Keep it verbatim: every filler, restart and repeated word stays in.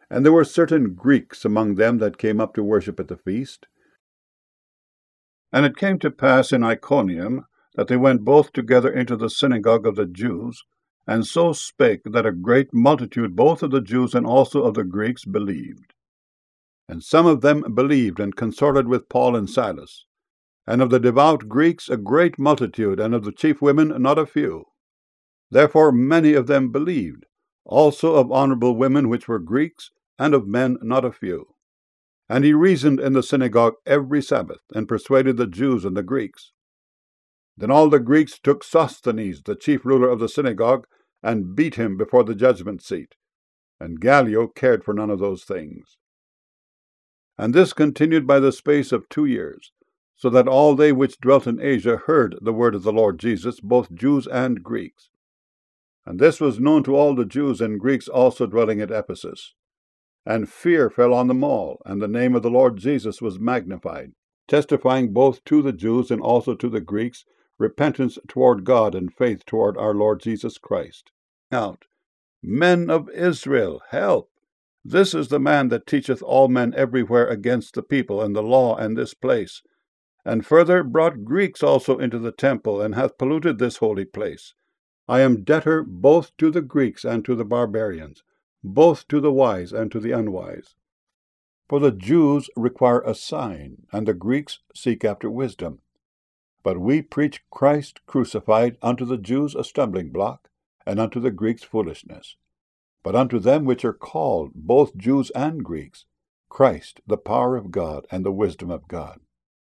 And there were certain Greeks among them that came up to worship at the feast. And it came to pass in Iconium that they went both together into the synagogue of the Jews, and so spake that a great multitude both of the Jews and also of the Greeks believed. And some of them believed and consorted with Paul and Silas, and of the devout Greeks a great multitude, and of the chief women not a few. Therefore many of them believed, also of honorable women which were Greeks, and of men not a few. And he reasoned in the synagogue every Sabbath, and persuaded the Jews and the Greeks. Then all the Greeks took Sosthenes, the chief ruler of the synagogue, and beat him before the judgment seat. And Gallio cared for none of those things. And this continued by the space of two years, so that all they which dwelt in Asia heard the word of the Lord Jesus, both Jews and Greeks. And this was known to all the Jews and Greeks also dwelling at Ephesus. And fear fell on them all, and the name of the Lord Jesus was magnified, testifying both to the Jews and also to the Greeks repentance toward God and faith toward our Lord Jesus Christ. Out, men of Israel, help! This is the man that teacheth all men everywhere against the people and the law and this place, and further brought Greeks also into the temple, and hath polluted this holy place. I am debtor both to the Greeks and to the barbarians, both to the wise and to the unwise. For the Jews require a sign, and the Greeks seek after wisdom. But we preach Christ crucified, unto the Jews a stumbling block, and unto the Greeks foolishness. But unto them which are called, both Jews and Greeks, Christ the power of God and the wisdom of God.